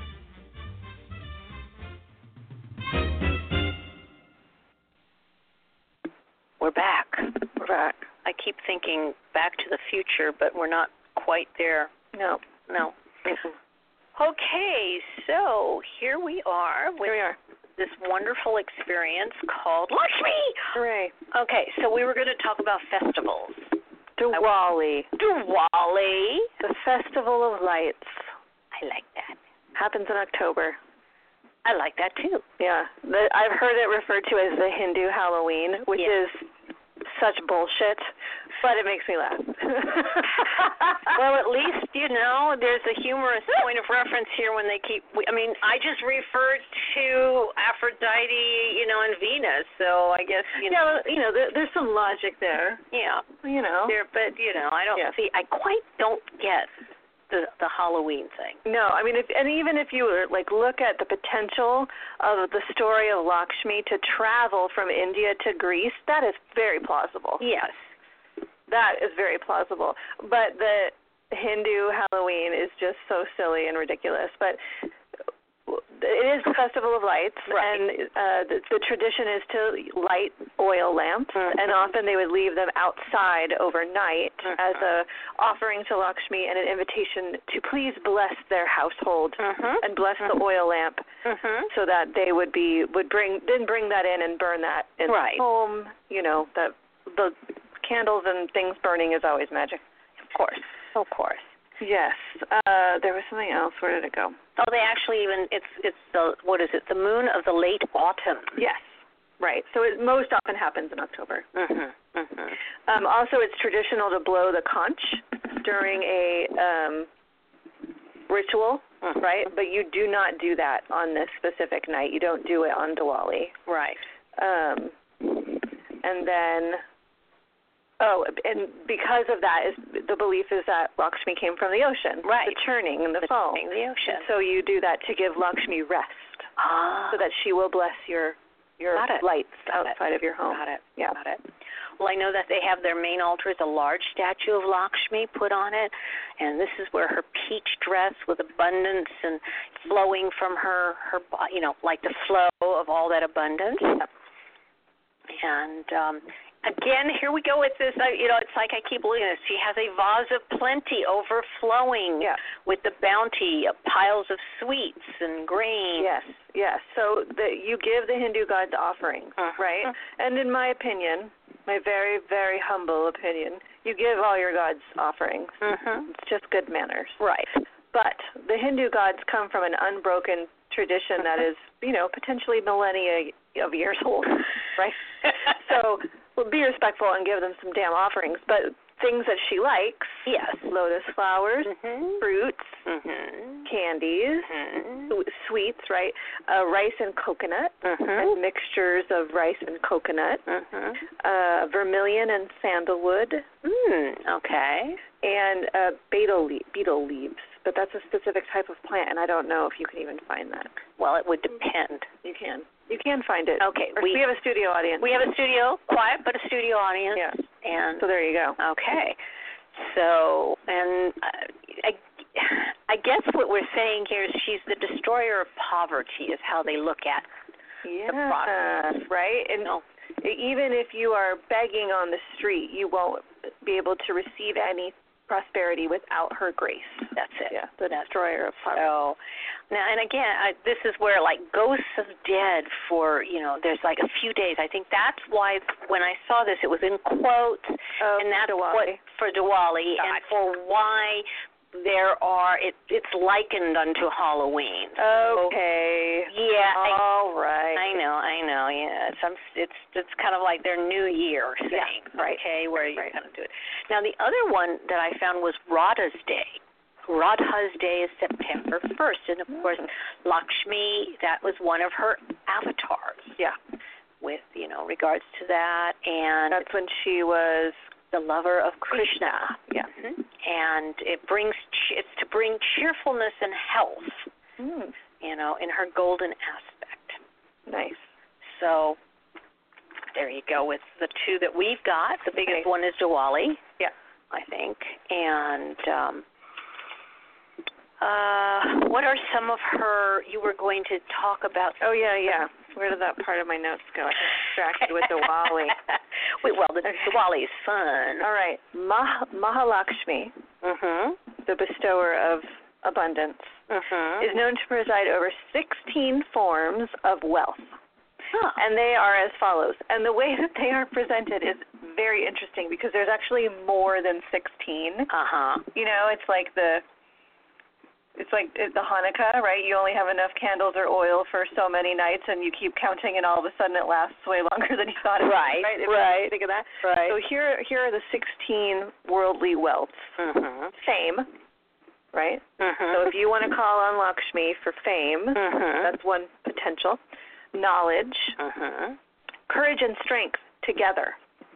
We're back. We're back. I keep thinking Back to the Future, but we're not quite there. No. No. Mm-mm. Okay, so here we are with here we are. this wonderful experience called Lakshmi. Hooray. Okay, so we were going to talk about festivals. Diwali. Diwali. The Festival of Lights. I like that. Happens in October. I like that too. Yeah. The, I've heard it referred to as the Hindu Halloween, which Yeah. is such bullshit, but it makes me laugh. Well, at least, you know, there's a humorous point of reference here when they keep, I mean, I just referred to Aphrodite, you know, and Venus, so I guess, you know. Yeah, you know, there, there's some logic there, Yeah. you know. There, but, you know, I don't Yeah. see, I quite don't get the the Halloween thing. No, I mean, if, and even if you were, like, look at the potential of the story of Lakshmi to travel from India to Greece, that is very plausible. Yes. That is very plausible. But the Hindu Halloween is just so silly and ridiculous. But it is the Festival of Lights, Right. and uh, the, the tradition is to light oil lamps, Mhm. and often they would leave them outside overnight Mhm. as a offering to Lakshmi and an invitation to please bless their household Mhm. and bless Mhm. the oil lamp, Mhm. so that they would be would bring then bring that in and burn that in Right. home. You know, that the candles and things burning is always magic. Of course. Of course. Yes. Uh, there was something else. Where did it go? Oh, they actually even, it's, it's the, what is it, the moon of the late autumn. Yes. Right. So it most often happens in October. Mm-hmm. Mm-hmm. Um, also, it's traditional to blow the conch during a um, ritual, Mhm. right? But you do not do that on this specific night. You don't do it on Diwali. Right. Um, and then, oh, and because of that, is the belief is that Lakshmi came from the ocean, Right. the churning and the, The foam. churning, the ocean. And so you do that to give Lakshmi rest, Ah. so that she will bless your your Got it. lights Got it. outside of your home. Got it. Yeah. Got it. Well, I know that they have their main altar is a large statue of Lakshmi put on it, and this is where her peach dress with abundance and flowing from her, her, bo- you know, like the flow of all that abundance. And um, again, here we go with this. I, you know, it's like I keep looking at this. She has a vase of plenty overflowing Yeah. with the bounty of piles of sweets and grain. Yes, yes. So the, you give the Hindu gods offerings, Uh-huh. right? And in my opinion, my very, very humble opinion, you give all your gods offerings. Mm-hmm. It's just good manners. Right. But the Hindu gods come from an unbroken tradition that is, you know, potentially millennia of years old, right? So well, be respectful and give them some damn offerings. But things that she likes, Yes. lotus flowers, Mm-hmm. fruits, Mm-hmm. candies, Mm-hmm. sw- sweets, right? Uh, rice and coconut, Mm-hmm. and mixtures of rice and coconut, Mm-hmm. uh, vermilion and sandalwood, Mm, okay. and uh, betel, le- betel leaves. But that's a specific type of plant, and I don't know if you can even find that. Well, it would depend. You can. You can find it. Okay, Or we- we have a studio audience. We have a studio, quiet but a studio audience. Yeah. And So there you go. okay. So, and uh, I, I guess what we're saying here is she's the destroyer of poverty is how they look at Yeah. the process. Right? And No. even if you are begging on the street, you won't be able to receive any prosperity without her grace. That's it. Yeah, the destroyer of poverty. So now, and again, I, this is where like ghosts of dead for you know, there's like a few days. I think that's why when I saw this, it was in quotes, Oh, and that's Diwali. what for Diwali, and Gotcha. for why there are it, it's likened unto Halloween. So, Okay. yeah. I, All right. I know, I know. Yeah, it's some, it's it's kind of like their New Year thing, Yeah, right. okay, where you Right. kind of do it. Now the other one that I found was Radha's Day. Radha's Day is September first, and of course Lakshmi, that was one of her avatars. Yeah. With you know regards to that, and That's when she was the lover of Krishna. Yeah. Mhm. And it brings ch- it's to bring cheerfulness and health, Mm. you know, in her golden aspect. Nice. So there you go with the two that we've got. The biggest Okay. one is Diwali, Yeah. I think. And um, uh, what are some of her? You were going to talk about. Oh, yeah, yeah. Where did that part of my notes go? I got distracted with Diwali. Wait, well, the Diwali is fun. All right. Mah- Mahalakshmi, Mhm. the bestower of abundance, Mhm. is known to preside over sixteen forms of wealth. Huh. And they are as follows. And the way that they are presented is very interesting because there's actually more than sixteen. Uh-huh. You know, it's like the it's like the Hanukkah, right? You only have enough candles or oil for so many nights, and you keep counting, and all of a sudden it lasts way longer than you thought it Right, would. Right, If right. you think of that. Right. So here, here are the sixteen worldly wealths. Mhm. Fame, right? Mhm. So if you want to call on Lakshmi for fame, Mhm. that's one potential. Knowledge, Mhm. courage, and strength together.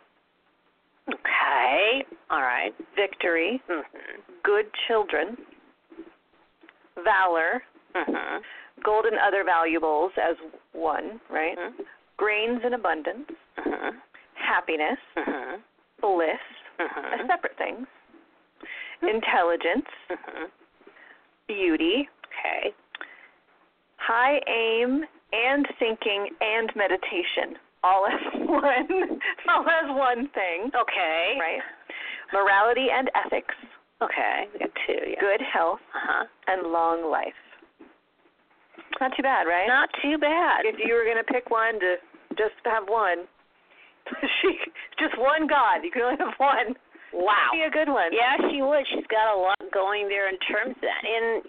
Okay. All right. Victory, Mhm. good children, valor, Mhm. gold and other valuables as one, right? Mhm. Grains in abundance, Mhm. happiness, Mhm. bliss, as Mhm. separate things, intelligence, Mhm. beauty, Okay. high aim and thinking and meditation, all as one, all as one thing, Okay. right? Morality and ethics, Okay. We got two. Yeah. good health, Uh-huh. and long life. Not too bad, right? Not too bad. If you were going to pick one to just have one, she just one God. You can only have one. Wow. Be a good one. Yeah, she would. She's got a lot going there in terms of that. And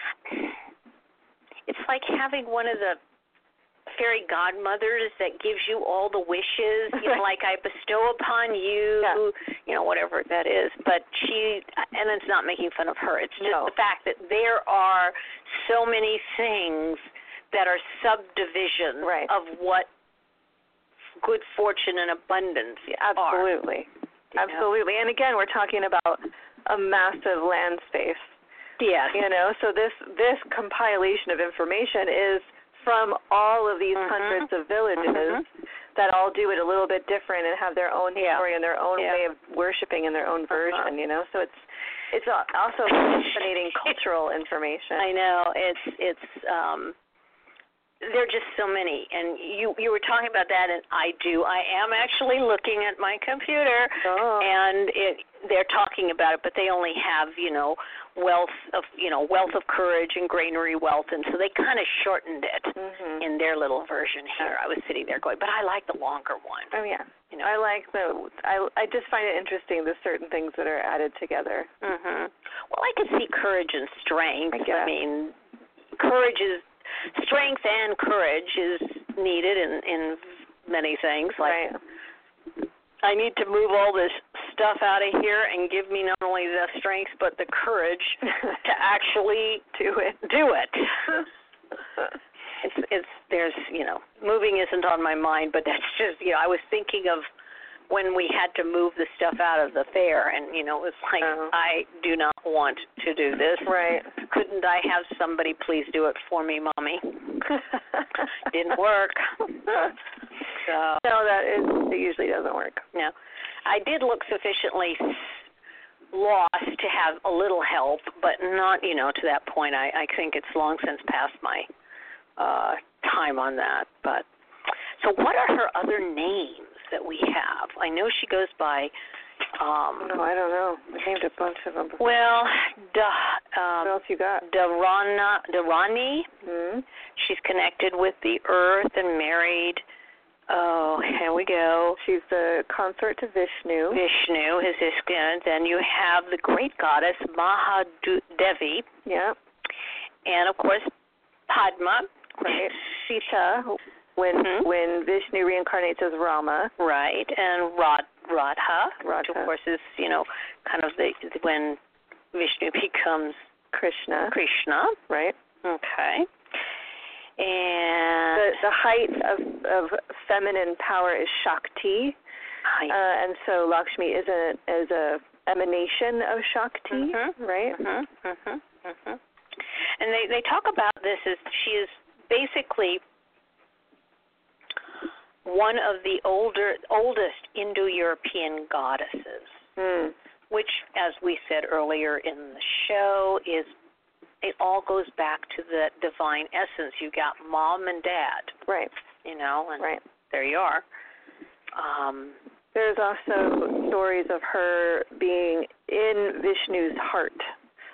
it's like having one of the fairy godmothers that gives you all the wishes, you know, like I bestow upon you, Yeah. you know, whatever that is. But she, and it's not making fun of her. It's just No. the fact that there are so many things that are subdivisions Right. of what good fortune and abundance Absolutely. are. Absolutely. And again, we're talking about a massive land space. Yes. You know, so this this compilation of information is from all of these Mhm. hundreds of villages Mhm. that all do it a little bit different and have their own Yeah. story and their own Yeah. way of worshiping and their own version, Uh-huh. you know. So it's it's a- also fascinating cultural information. I know. It's it's um there are just so many, and you you were talking about that, and I do. I am actually looking at my computer, Oh. and it they're talking about it, but they only have, you know, wealth of you know wealth of courage and granary wealth, and so they kind of shortened it Mhm. in their little version here. I was sitting there going, but I like the longer one. Oh yeah. You know. I like the I I just find it interesting the certain things that are added together. Mhm. Well, I could see courage and strength. I guess. mean, courage is strength and courage is needed in in many things. Like Right. I need to move all this stuff out of here and give me not only the strength but the courage to actually do it. do it. it's it's there's you know moving isn't on my mind, but that's just you know I was thinking of when we had to move the stuff out of the fair, and you know it was like Oh. I do not want to do this. Right. Couldn't I have somebody please do it for me, Mommy? Didn't work. So No, that is it usually doesn't work. no, I did look sufficiently lost to have a little help, but not you know to that point. I I think it's long since past my uh, time on that. But so, what are her other names that we have? I know she goes by. Um, No, I don't know. I named a bunch of them. Before. well, da, What um, else you got? Dharana, Dharani. Hmm. She's connected with the earth and married. Oh, here we go. She's the consort to Vishnu. Vishnu is this. Then you have the great goddess Mahadevi, Yeah. and of course Padma. Right. Sita, when Mhm. when Vishnu reincarnates as Rama. Right, and Rad, Radha, which Radha. of course is you know kind of the when Vishnu becomes Krishna. Krishna. Right. Okay. And The the height of of feminine power is Shakti, I, uh, and so Lakshmi is a is a emanation of Shakti. Mhm. Right. mhm, mhm, mhm. And they they talk about this as she is basically one of the older oldest Indo-European goddesses, Mm. which, as we said earlier in the show, is it all goes back to the divine essence. You got mom and dad, Right. you know, and Right. there you are. Um, There's also stories of her being in Vishnu's heart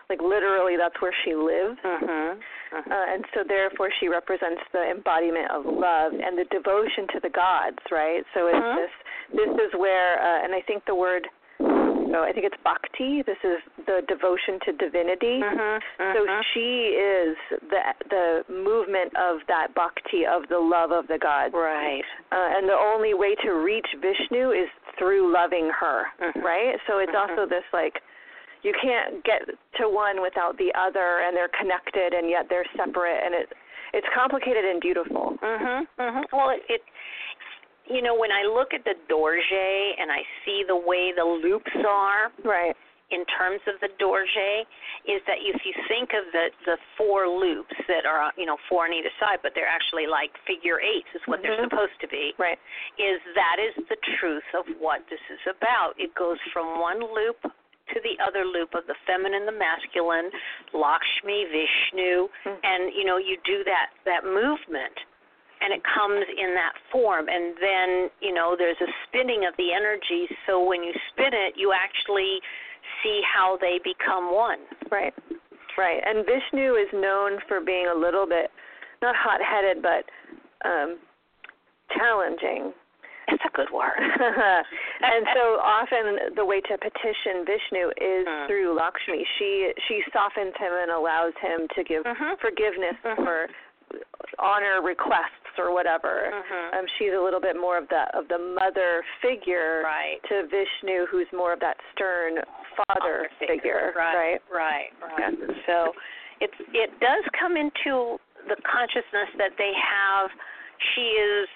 like literally that's where she lives. Mhm. Mhm. Uh, and so therefore she represents the embodiment of love and the devotion to the gods, right? So it's Mhm. this this is where uh, and I think the word so I think it's bhakti. This is the devotion to divinity. Mhm. So Mhm. she is the the movement of that bhakti, of the love of the gods. Right. Uh, and the only way to reach Vishnu is through loving her, Mhm. right? So it's Mhm. also this like, you can't get to one without the other, and they're connected, and yet they're separate, and it it's complicated and beautiful. Mhm. Mhm. Well, it, it you know, when I look at the dorje and I see the way the loops are, Right. in terms of the dorje, is that if you think of the the four loops that are, you know, four on either side, but they're actually like figure eights is what Mhm. they're supposed to be, Right. is that is the truth of what this is about. It goes from one loop to the other loop of the feminine, the masculine, Lakshmi, Vishnu, Mhm. and, you know, you do that, that movement, and it comes in that form. And then, you know, there's a spinning of the energy, so when you spin it, you actually see how they become one. Right. Right. And Vishnu is known for being a little bit, not hot-headed, but um, challenging. That's a good word. And so often the way to petition Vishnu is Mm. through Lakshmi. She she softens him and allows him to give Mhm. forgiveness Mhm. or honor requests or whatever. Mhm. Um, she's a little bit more of the of the mother figure Right. to Vishnu, who's more of that stern father figure. Right, right, right. right. So it's it does come into the consciousness that they have. She is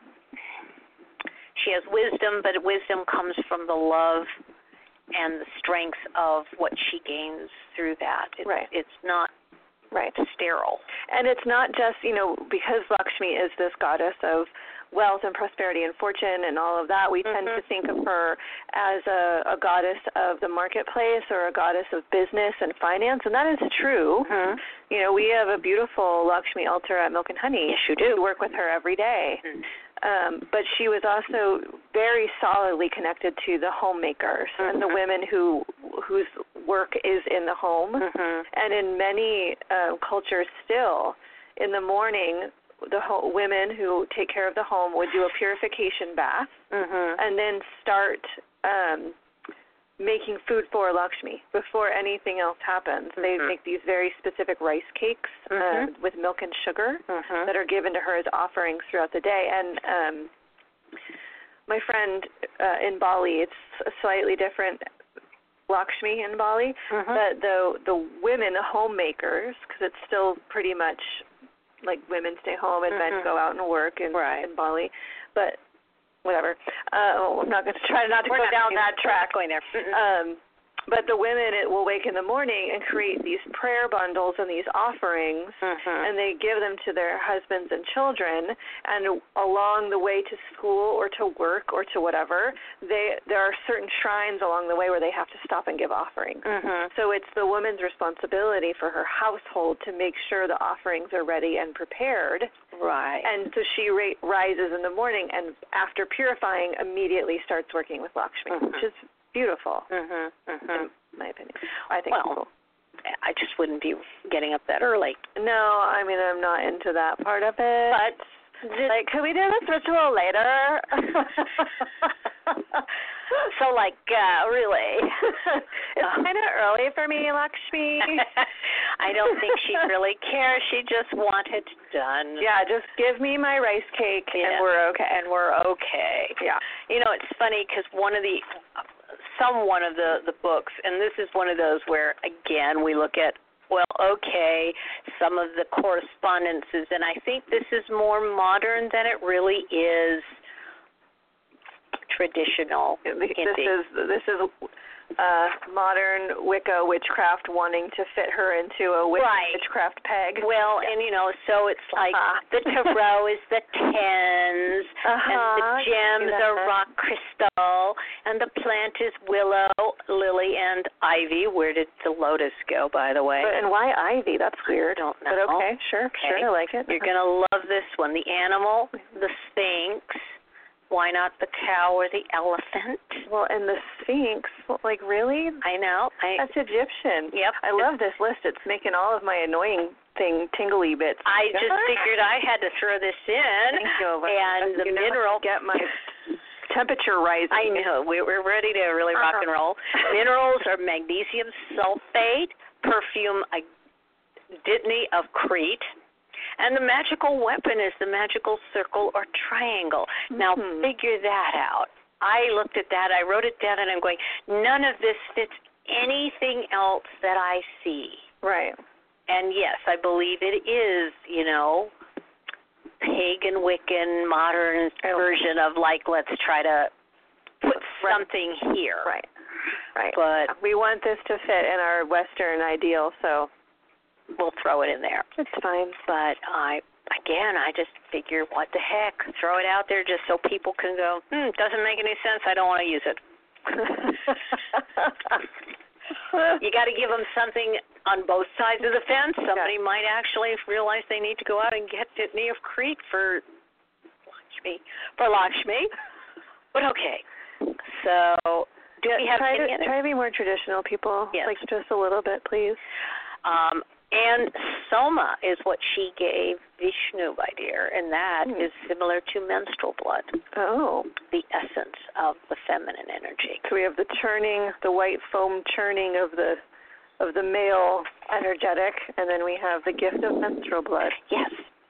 she has wisdom, but wisdom comes from the love and the strength of what she gains through that. It's, Right. It's not Right. sterile. And it's not just, you know, because Lakshmi is this goddess of wealth and prosperity and fortune and all of that, we tend Mhm. to think of her as a, a goddess of the marketplace or a goddess of business and finance, and that is true. Mhm. You know, we have a beautiful Lakshmi altar at Milk and Honey. Yes, you do. We work with her every day. Mhm. Um, but she was also very solidly connected to the homemakers and the Mhm. women who whose work is in the home. Mhm. And in many uh, cultures still, in the morning, the ho- women who take care of the home would do a purification bath Mhm. and then start um, making food for Lakshmi before anything else happens. They Mhm. make these very specific rice cakes uh, Mhm. with milk and sugar Mhm. that are given to her as offerings throughout the day. And um, my friend uh, in Bali, it's a slightly different Lakshmi in Bali, Mhm. but the the women, the homemakers, because it's still pretty much like women stay home and Mhm. men go out and work in, Right. in Bali, but whatever. Uh, I'm not going to try not to We're go not down we're that not track. going there. Mhm. Um, but the women it will wake in the morning and create these prayer bundles and these offerings, Mhm. and they give them to their husbands and children. And along the way to school or to work or to whatever, they there are certain shrines along the way where they have to stop and give offerings. Mhm. So it's the woman's responsibility for her household to make sure the offerings are ready and prepared. Right. And so she ra- rises in the morning and after purifying immediately starts working with Lakshmi, Mhm. which is beautiful, Mhm. Mhm. in my opinion. I think Well, it's cool. I just wouldn't be getting up that early. No, I mean, I'm not into that part of it. But like, could we do this ritual later? so, like, uh, really, it's kind of early for me, Lakshmi. I don't think she really cares. She just wanted it done. Yeah, just give me my rice cake, Yeah. and we're okay. And we're okay. Yeah. You know, it's funny because one of the, some one of the, the books, and this is one of those where, again, we look at, well, okay, some of the correspondences, and I think this is more modern than it really is traditional This Hindi. is this is uh, modern Wicca witchcraft wanting to fit her into a Wicca Right. witchcraft peg. Well, and, you know, so it's like Uh-huh. the tarot is the tens, Uh-huh. and the gems Yeah. are rock crystal, and the plant is willow, lily, and ivy. Where did the lotus go, by the way? But, and why ivy? That's weird. Don't But know. okay, sure, Okay. sure, I like it. You're going to love this one. The animal, the sphinx, Why not the cow or the elephant? Well, and the Sphinx, like, really? I know. I, That's Egyptian. Yep. I love this list. It's making all of my annoying thing tingly bits. I just figured I had to throw this in. Thank you. And the you know mineral. Get my temperature rising. I know. We're ready to really rock and roll. Minerals are magnesium sulfate, perfume dittany of Crete. And the magical weapon is the magical circle or triangle. Now, mm-hmm. figure that out. I looked at that, I wrote it down, and I'm going, none of this fits anything else that I see. Right. And, yes, I believe it is, you know, pagan, Wiccan, modern version of, like, let's try to put right. something here. Right. Right. But we want this to fit in our Western ideal, so we'll throw it in there. It's fine. But I, again, I just figure, what the heck? Throw it out there just so people can go, hmm, doesn't make any sense. I don't want to use it. You got to give them something on both sides of the fence. Somebody yeah. might actually realize they need to go out and get Dittany of Crete for Lakshmi. For Lakshmi. But okay. So do yeah, we have try any to, other? Try to be more traditional, people. Yes. Like just a little bit, please. Um, and Soma is what she gave Vishnu, my dear, and that mm. is similar to menstrual blood. Oh. The essence of the feminine energy. So we have the churning, the white foam churning of the of the male energetic, and then we have the gift of menstrual blood. Yes.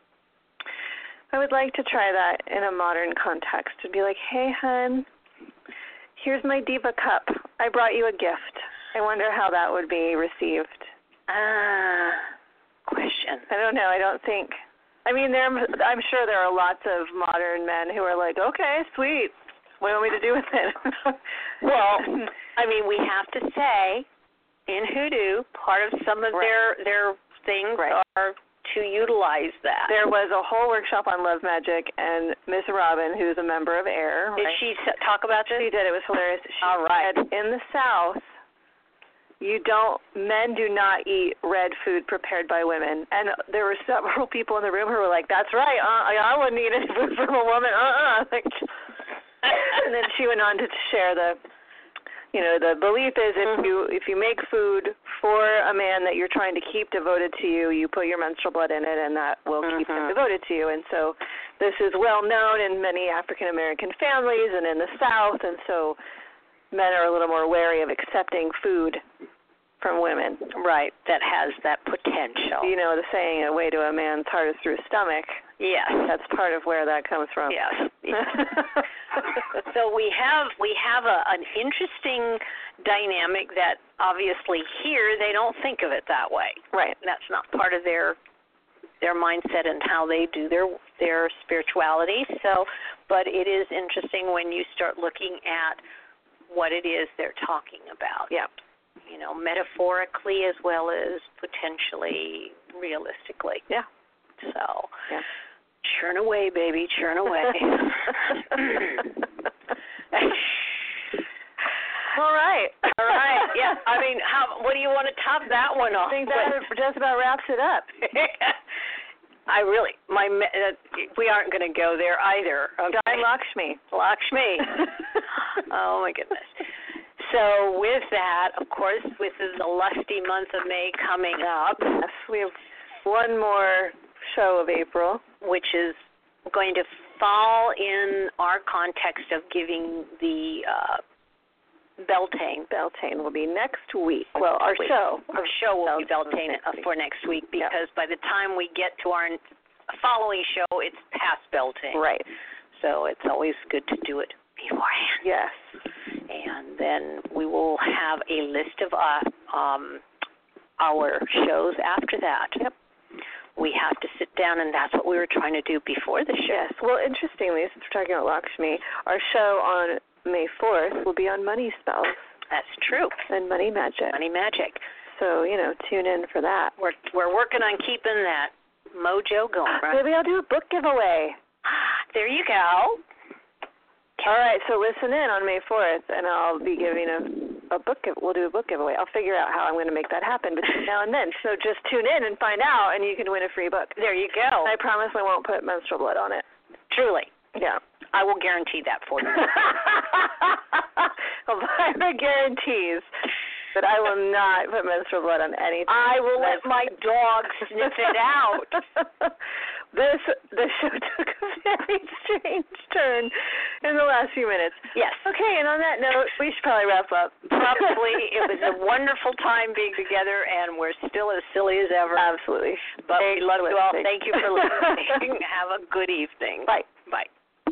I would like to try that in a modern context. To be like, hey, hun, here's my Diva cup. I brought you a gift. I wonder how that would be received. Ah, question. I don't know. I don't think. I mean, there. I'm sure there are lots of modern men who are like, okay, sweet. What do you want me to do with it? Well, I mean, we have to say, in Hoodoo, part of some of right. their their things right. are to utilize that. There was a whole workshop on love magic, and Miss Robin, who's a member of AIR. Did right? she talk about this? She did. It was hilarious. She All right. said, in the South, you don't, men do not eat red food prepared by women. And there were several people in the room who were like, that's right, uh, I wouldn't eat any food from a woman, uh-uh. Like, and then she went on to share the, you know, the belief is if mm-hmm. you if you make food for a man that you're trying to keep devoted to you, you put your menstrual blood in it, and that will mm-hmm. keep him devoted to you. And so this is well known in many African-American families and in the South, and so men are a little more wary of accepting food from women. Right, that has that potential. You know, the saying, a way to a man's heart is through his stomach. Yes. That's part of where that comes from. Yes. So we have we have a, an interesting dynamic that obviously here they don't think of it that way. Right. That's not part of their their mindset and how they do their their spirituality. So, but it is interesting when you start looking at what it is they're talking about. Yeah. You know, metaphorically as well as potentially realistically. Yeah. So, yeah. Churn away, baby, churn away. All right. All right. Yeah. I mean, how? What do you want to top that one off? I think that just about wraps it up. I really, my, uh, we aren't going to go there either. Okay. Guy Lakshmi. Lakshmi. Oh my goodness. So with that, of course, with the lusty month of May coming up, yes, we have one more show of April, which is going to fall in our context of giving the uh, Beltane. Beltane will be next week. Well, our week. show, our show will Beltane be Beltane next for next week because yep. by the time we get to our following show, it's past Beltane. Right. So it's always good to do it beforehand. Yes. And then we will have a list of uh, um, our shows after that. Yep. We have to sit down, and that's what we were trying to do before the show. Yes. Well, interestingly, since we're talking about Lakshmi, our show on May fourth will be on money spells. That's true. And money magic. Money magic. So, you know, tune in for that. We're we're working on keeping that mojo going, right? Maybe I'll do a book giveaway. There you go. All right, so listen in on May fourth, and I'll be giving a, a book give, we'll do a book giveaway. I'll figure out how I'm going to make that happen between now and then. So just tune in and find out, and you can win a free book. There you go. I promise I won't put menstrual blood on it. Truly. Yeah. I will guarantee that for you. Elvira guarantees that I will not put menstrual blood on anything. I will let my dog sniff it out. This the show took a very strange turn in the last few minutes. Yes. Okay, and on that note, we should probably wrap up. Probably. It was a wonderful time being together, and we're still as silly as ever. Absolutely. But hey, we love you all. Thanks. Thank you for listening. Have a good evening. Bye. Bye.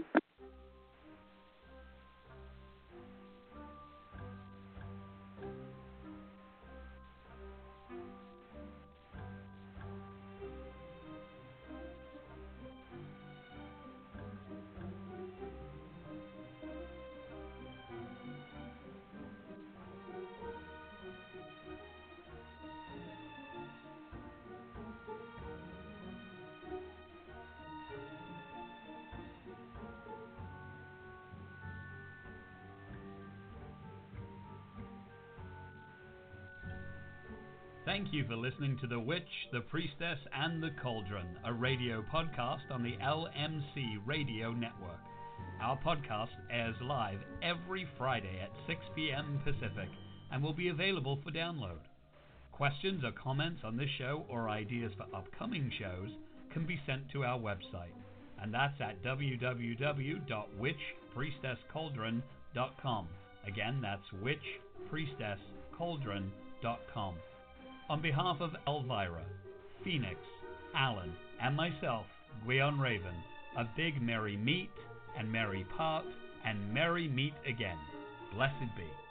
Thank you for listening to The Witch, the Priestess, and the Cauldron, a radio podcast on the L M C Radio Network. Our podcast airs live every Friday at six p.m. Pacific and will be available for download. Questions or comments on this show or ideas for upcoming shows can be sent to our website, and that's at w w w dot witch priestess cauldron dot com. Again, that's witch priestess cauldron dot com. On behalf of Elvira, Phoenix, Alan, and myself, Gwion Raven, a big merry meet and merry part and merry meet again. Blessed be.